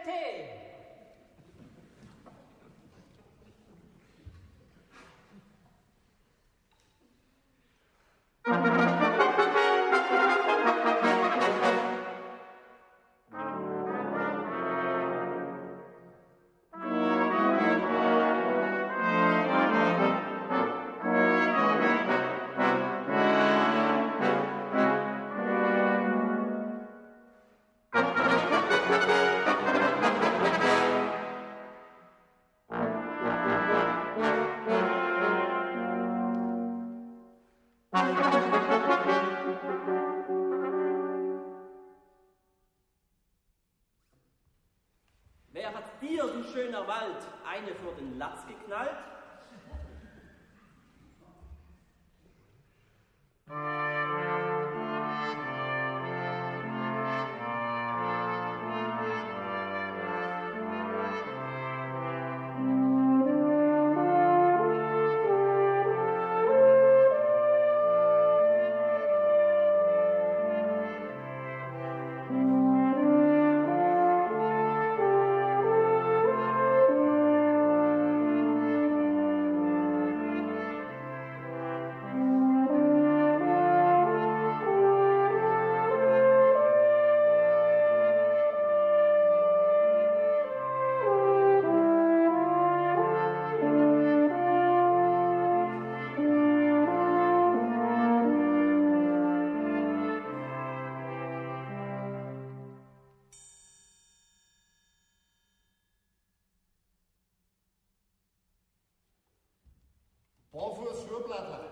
Tee. Wer hat dir, du schöner Wald, eine vor den Latz geknallt? Barfuß Schuhblattler.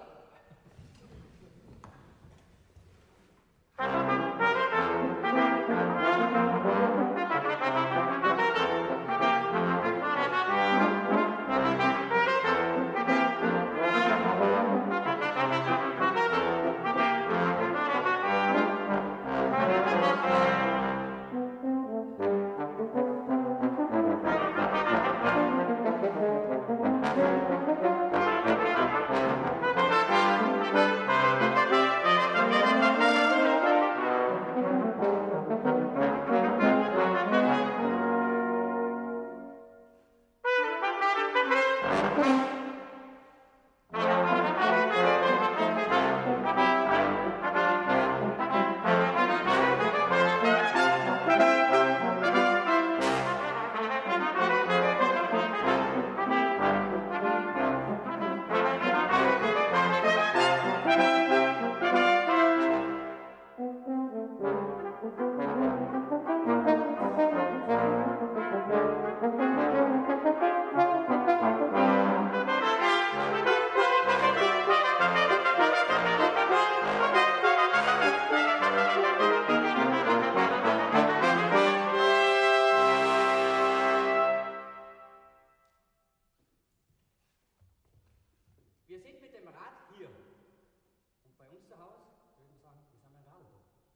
Wir sind mit dem Rad hier. Und bei uns zu Hause, würde ich sagen, wir sind ein Radl.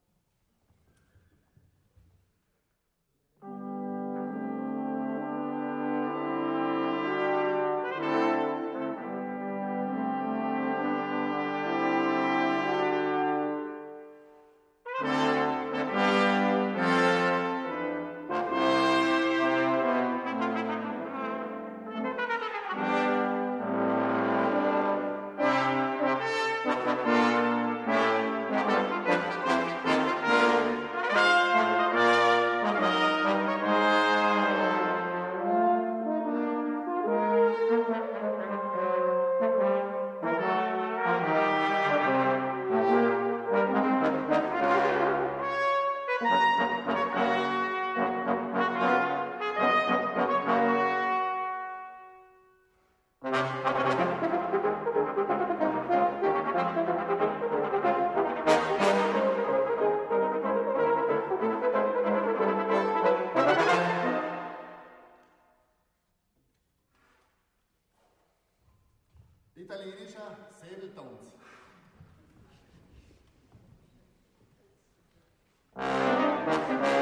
Italienischer Säbeltanz. Thank you.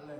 alle.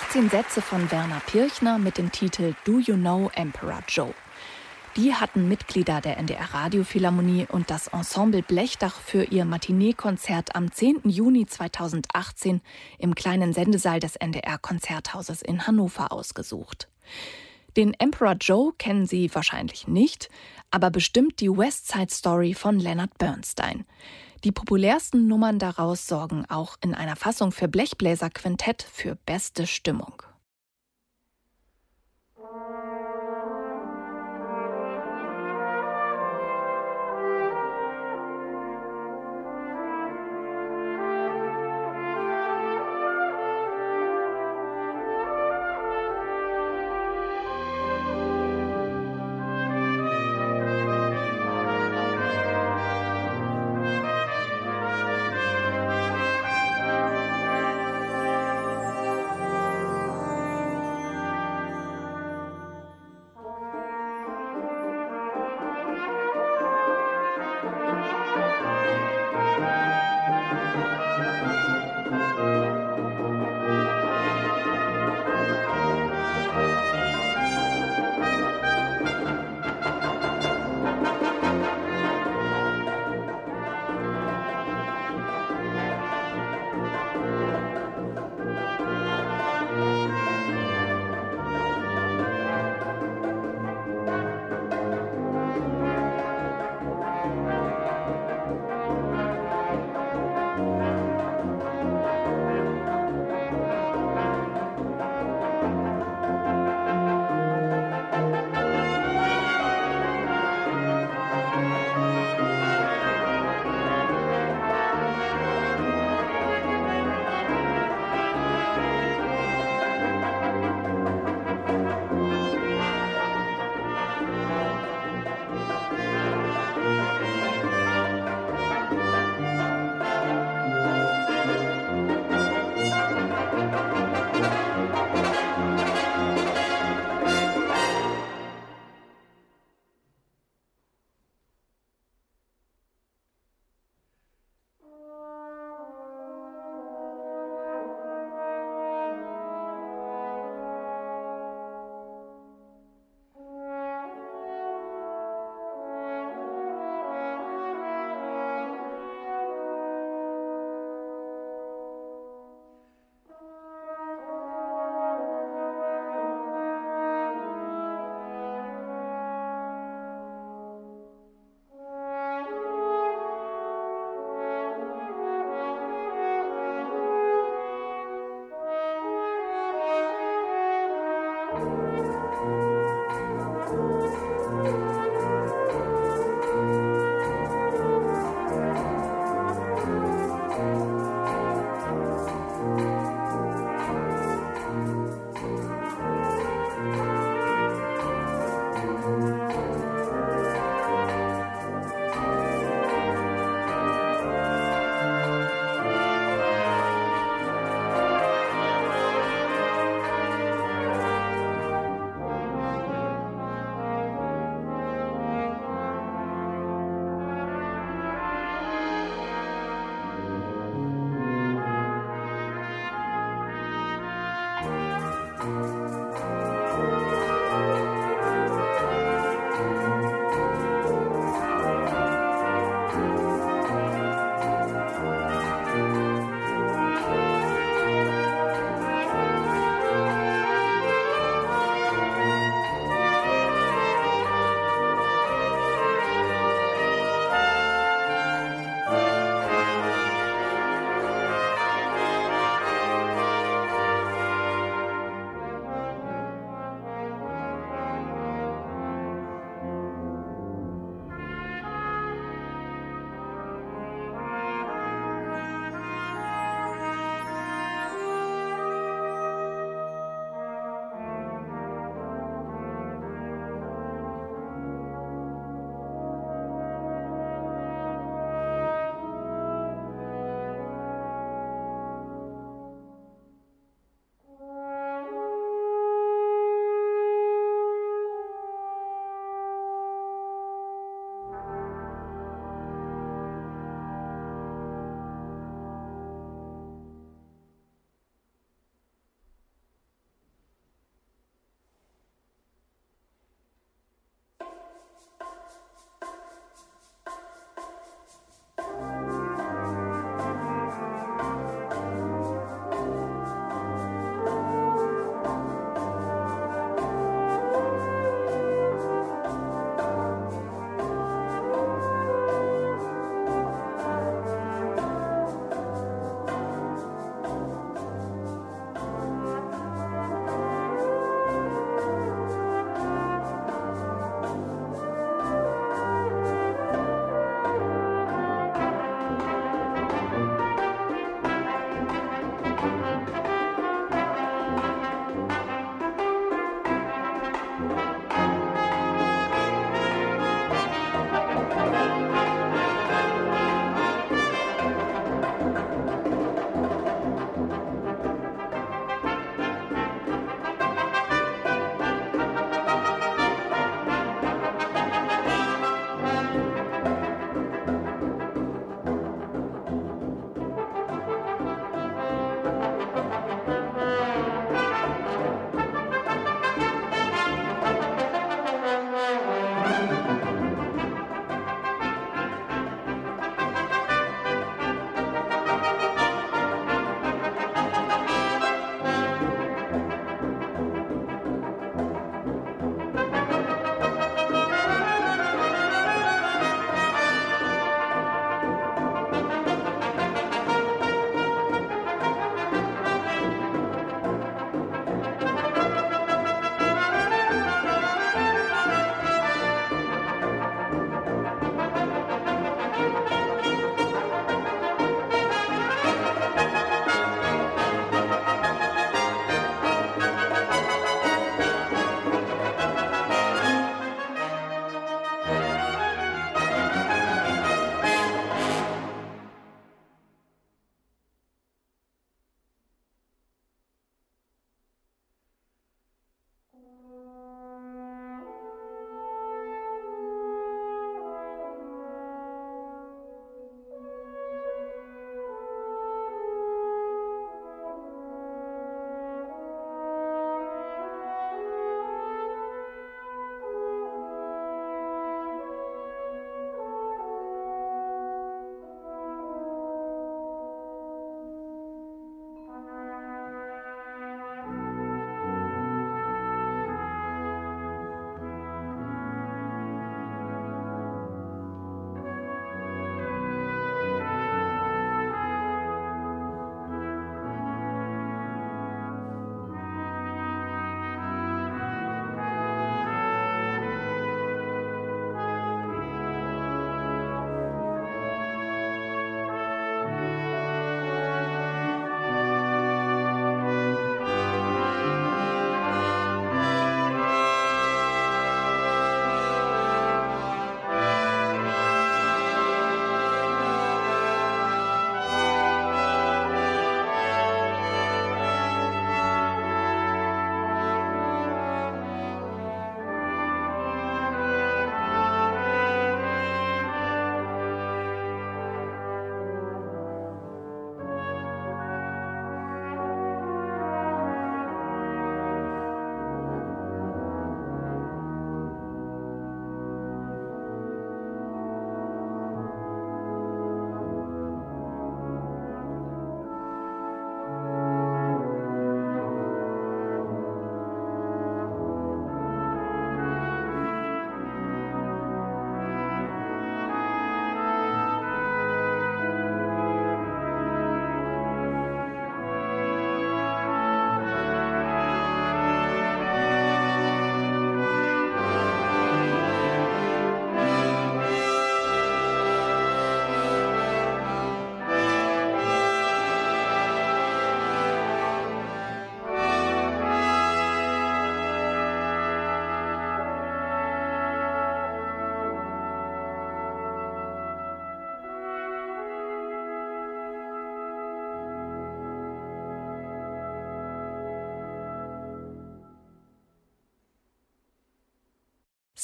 18 Sätze von Werner Pirchner mit dem Titel Do You Know Emperor Joe? Die hatten Mitglieder der NDR Radiophilharmonie und das Ensemble Blechdach für ihr Matinee-Konzert am 10. Juni 2018 im kleinen Sendesaal des NDR Konzerthauses in Hannover ausgesucht. Den Emperor Joe kennen Sie wahrscheinlich nicht, aber bestimmt die West Side Story von Leonard Bernstein. Die populärsten Nummern daraus sorgen auch in einer Fassung für Blechbläserquintett für beste Stimmung.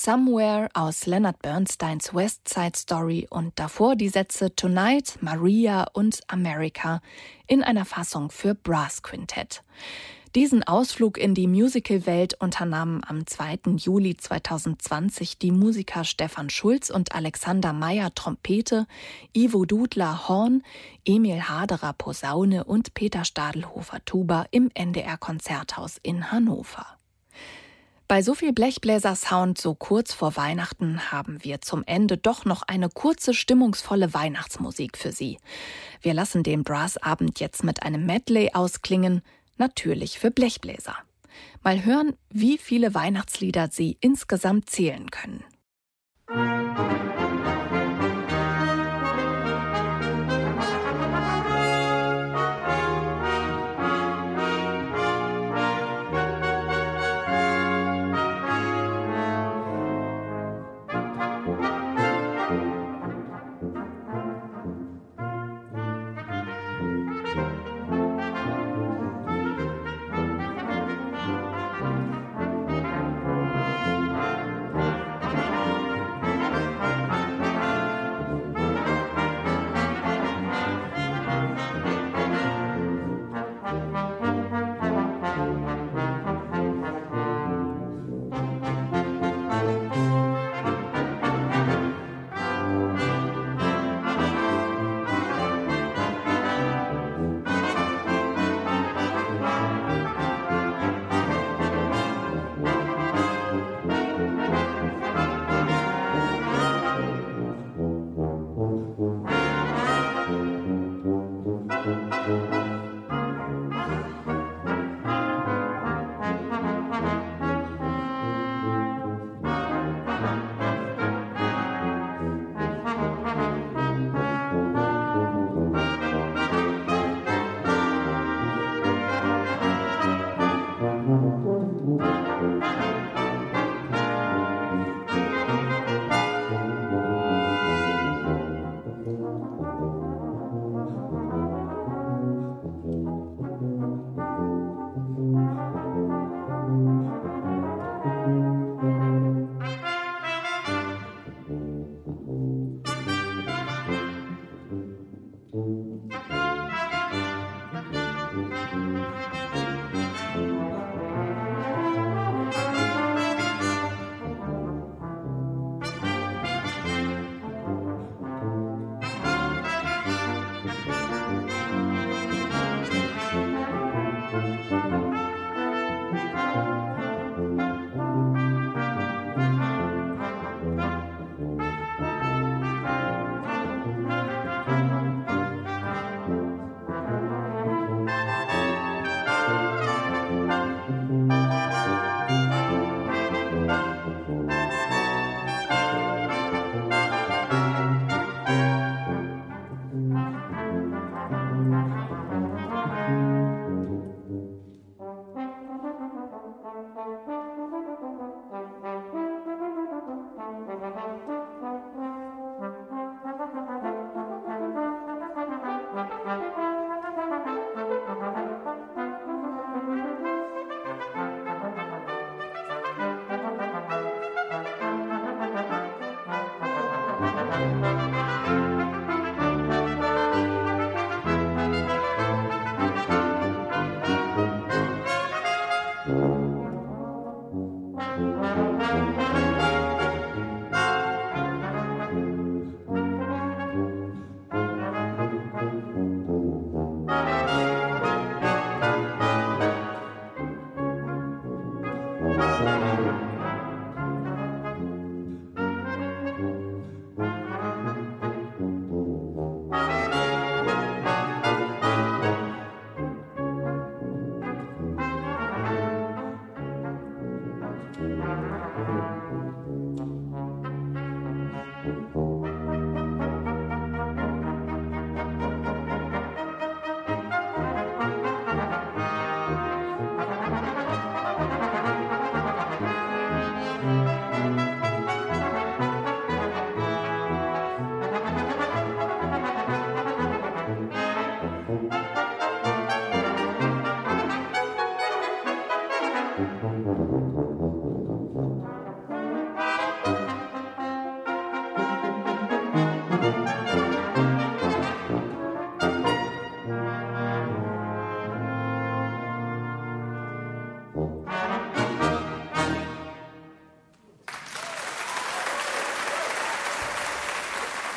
Somewhere aus Leonard Bernsteins West Side Story und davor die Sätze Tonight, Maria und America in einer Fassung für Brass Quintett. Diesen Ausflug in die Musicalwelt unternahmen am 2. Juli 2020 die Musiker Stefan Schulz und Alexander Meyer Trompete, Ivo Dudler Horn, Emil Haderer Posaune und Peter Stadelhofer Tuba im NDR-Konzerthaus in Hannover. Bei so viel Blechbläser-Sound so kurz vor Weihnachten haben wir zum Ende doch noch eine kurze, stimmungsvolle Weihnachtsmusik für Sie. Wir lassen den Brassabend jetzt mit einem Medley ausklingen, natürlich für Blechbläser. Mal hören, wie viele Weihnachtslieder Sie insgesamt zählen können.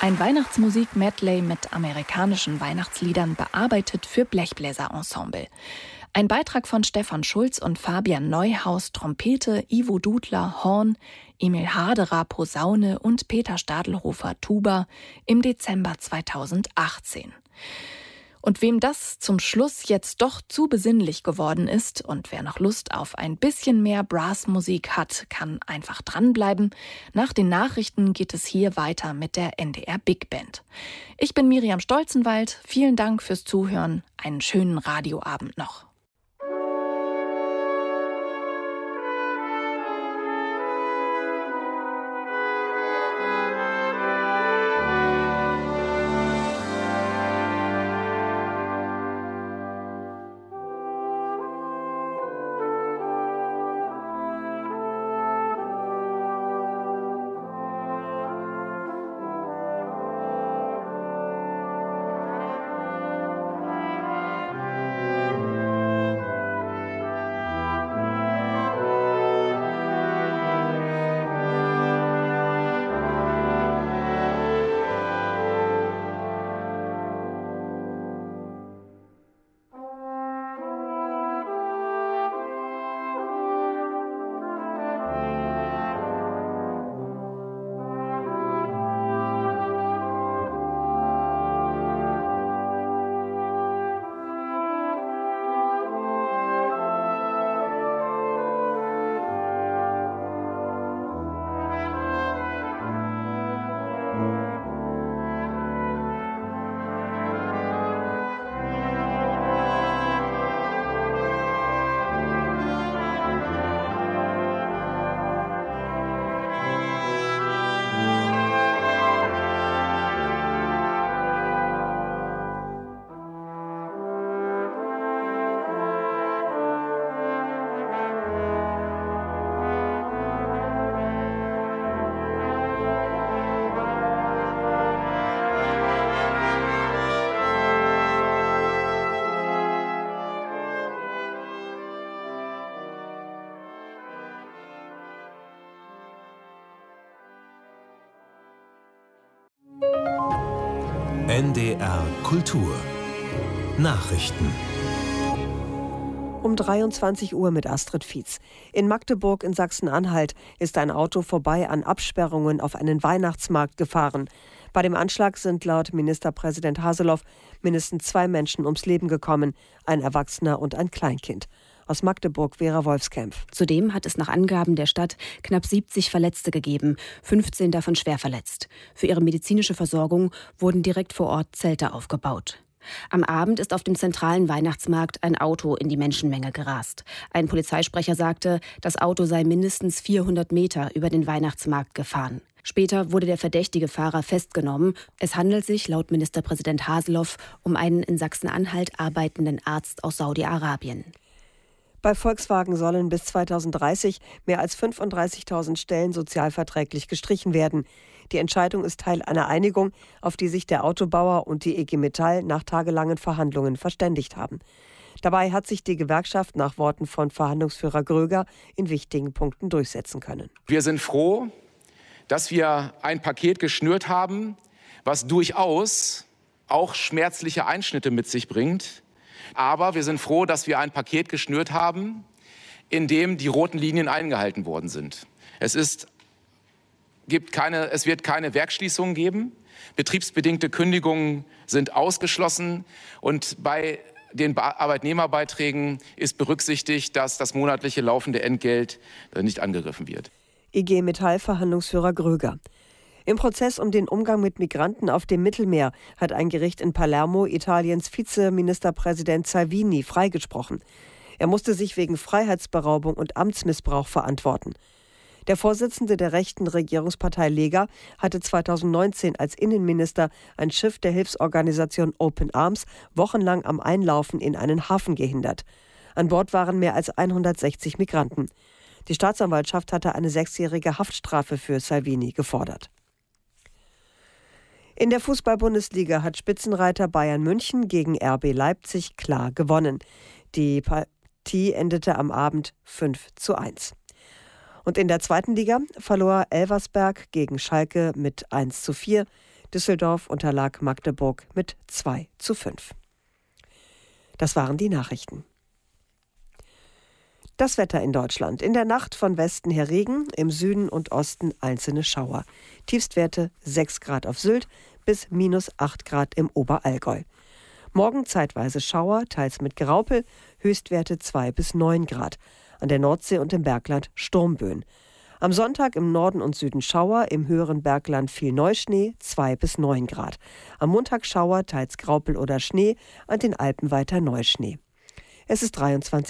Ein Weihnachtsmusik-Medley mit amerikanischen Weihnachtsliedern bearbeitet für Blechbläser-Ensemble. Ein Beitrag von Stefan Schulz und Fabian Neuhaus, Trompete, Ivo Dudler, Horn, Emil Haderer, Posaune und Peter Stadelhofer, Tuba im Dezember 2018. Und wem das zum Schluss jetzt doch zu besinnlich geworden ist und wer noch Lust auf ein bisschen mehr Brassmusik hat, kann einfach dranbleiben. Nach den Nachrichten geht es hier weiter mit der NDR Big Band. Ich bin Miriam Stolzenwald. Vielen Dank fürs Zuhören. Einen schönen Radioabend noch. NDR Kultur Nachrichten. Um 23 Uhr mit Astrid Fietz. In Magdeburg in Sachsen-Anhalt ist ein Auto vorbei an Absperrungen auf einen Weihnachtsmarkt gefahren. Bei dem Anschlag sind laut Ministerpräsident Haseloff mindestens 2 Menschen ums Leben gekommen, ein Erwachsener und ein Kleinkind. Aus Magdeburg Vera Wolfskämpf. Zudem hat es nach Angaben der Stadt knapp 70 Verletzte gegeben, 15 davon schwer verletzt. Für ihre medizinische Versorgung wurden direkt vor Ort Zelte aufgebaut. Am Abend ist auf dem zentralen Weihnachtsmarkt ein Auto in die Menschenmenge gerast. Ein Polizeisprecher sagte, das Auto sei mindestens 400 Meter über den Weihnachtsmarkt gefahren. Später wurde der verdächtige Fahrer festgenommen. Es handelt sich laut Ministerpräsident Haseloff um einen in Sachsen-Anhalt arbeitenden Arzt aus Saudi-Arabien. Bei Volkswagen sollen bis 2030 mehr als 35.000 Stellen sozialverträglich gestrichen werden. Die Entscheidung ist Teil einer Einigung, auf die sich der Autobauer und die IG Metall nach tagelangen Verhandlungen verständigt haben. Dabei hat sich die Gewerkschaft nach Worten von Verhandlungsführer Gröger in wichtigen Punkten durchsetzen können. Wir sind froh, dass wir ein Paket geschnürt haben, was durchaus auch schmerzliche Einschnitte mit sich bringt. Aber wir sind froh, dass wir ein Paket geschnürt haben, in dem die roten Linien eingehalten worden sind. Es wird keine Werksschließungen geben. Betriebsbedingte Kündigungen sind ausgeschlossen. Und bei den Arbeitnehmerbeiträgen ist berücksichtigt, dass das monatliche laufende Entgelt nicht angegriffen wird. IG Metall-Verhandlungsführer Gröger. Im Prozess um den Umgang mit Migranten auf dem Mittelmeer hat ein Gericht in Palermo Italiens Vizeministerpräsident Salvini freigesprochen. Er musste sich wegen Freiheitsberaubung und Amtsmissbrauch verantworten. Der Vorsitzende der rechten Regierungspartei Lega hatte 2019 als Innenminister ein Schiff der Hilfsorganisation Open Arms wochenlang am Einlaufen in einen Hafen gehindert. An Bord waren mehr als 160 Migranten. Die Staatsanwaltschaft hatte eine 6-jährige Haftstrafe für Salvini gefordert. In der Fußball-Bundesliga hat Spitzenreiter Bayern München gegen RB Leipzig klar gewonnen. Die Partie endete am Abend 5:1. Und in der zweiten Liga verlor Elversberg gegen Schalke mit 1:4. Düsseldorf unterlag Magdeburg mit 2:5. Das waren die Nachrichten. Das Wetter in Deutschland. In der Nacht von Westen her Regen, im Süden und Osten einzelne Schauer. Tiefstwerte 6 Grad auf Sylt bis -8 Grad im Oberallgäu. Morgen zeitweise Schauer, teils mit Graupel, Höchstwerte 2 bis 9 Grad. An der Nordsee und im Bergland Sturmböen. Am Sonntag im Norden und Süden Schauer, im höheren Bergland viel Neuschnee, 2 bis 9 Grad. Am Montag Schauer, teils Graupel oder Schnee, an den Alpen weiter Neuschnee. Es ist 23